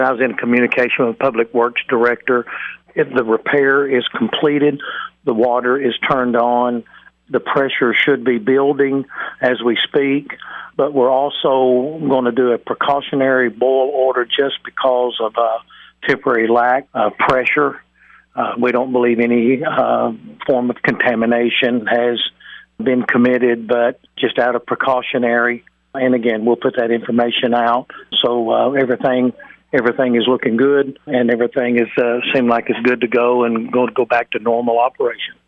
I was in communication with Public Works Director. If the repair is completed, the water is turned on, the pressure should be building as we speak, but we're also going to do a precautionary boil order just because of a temporary lack of pressure. We don't believe any form of contamination has been committed, but just out of precautionary. And again, we'll put that information out. So everything is looking good, and everything is seem like it's good to go and going to go back to normal operation.